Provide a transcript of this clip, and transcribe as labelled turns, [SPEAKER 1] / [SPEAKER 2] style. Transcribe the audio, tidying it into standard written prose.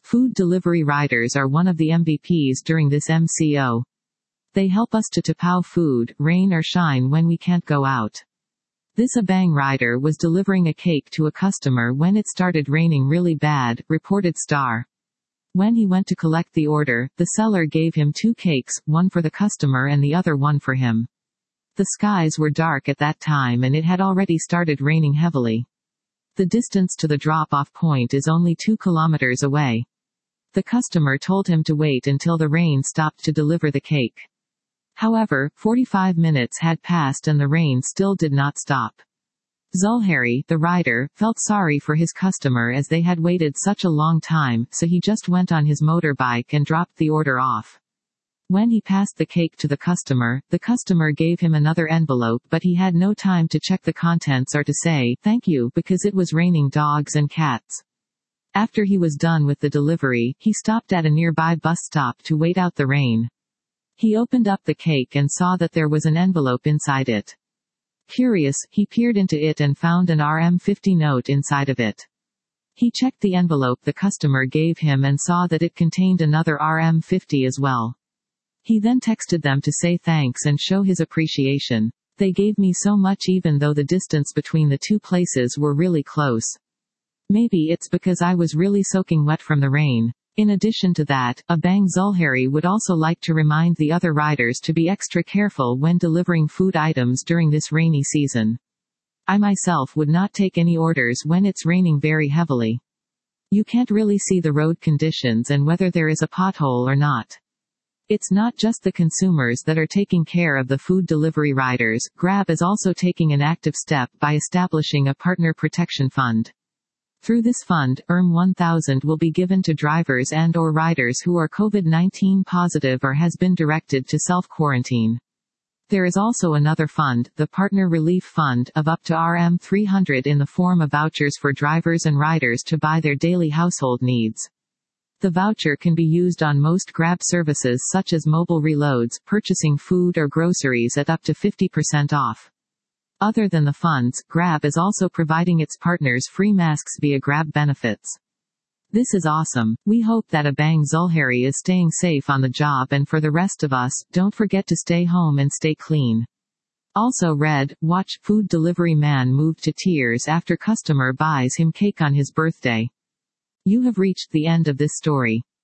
[SPEAKER 1] Food delivery riders are one of the MVPs during this MCO. They help us to tapao food, rain or shine when we can't go out. This Abang rider was delivering a cake to a customer when it started raining really bad, reported Star. When he went to collect the order, the seller gave him 2 cakes, one for the customer and the other one for him. The skies were dark at that time and it had already started raining heavily. The distance to the drop-off point is only 2 kilometers away. The customer told him to wait until the rain stopped to deliver the cake. However, 45 minutes had passed and the rain still did not stop. Zulhari, the rider, felt sorry for his customer as they had waited such a long time, so he just went on his motorbike and dropped the order off. When he passed the cake to the customer gave him another envelope, but he had no time to check the contents or to say thank you because it was raining dogs and cats. After he was done with the delivery, he stopped at a nearby bus stop to wait out the rain. He opened up the cake and saw that there was an envelope inside it. Curious, he peered into it and found an RM50 note inside of it. He checked the envelope the customer gave him and saw that it contained another RM50 as well. He then texted them to say thanks and show his appreciation. They gave me so much even though the distance between the 2 places were really close. Maybe it's because I was really soaking wet from the rain. In addition to that, Abang Zulhari would also like to remind the other riders to be extra careful when delivering food items during this rainy season. I myself would not take any orders when it's raining very heavily. You can't really see the road conditions and whether there is a pothole or not. It's not just the consumers that are taking care of the food delivery riders. Grab is also taking an active step by establishing a partner protection fund. Through this fund, 1,000 will be given to drivers and/or riders who are COVID-19 positive or has been directed to self-quarantine. There is also another fund, the Partner Relief Fund, of up to RM300 in the form of vouchers for drivers and riders to buy their daily household needs. The voucher can be used on most Grab services such as mobile reloads, purchasing food or groceries at up to 50% off. Other than the funds, Grab is also providing its partners free masks via Grab Benefits. This is awesome. We hope that Abang Zulhari is staying safe on the job, and for the rest of us, don't forget to stay home and stay clean. Also read, watch, food delivery man moved to tears after customer buys him cake on his birthday. You have reached the end of this story.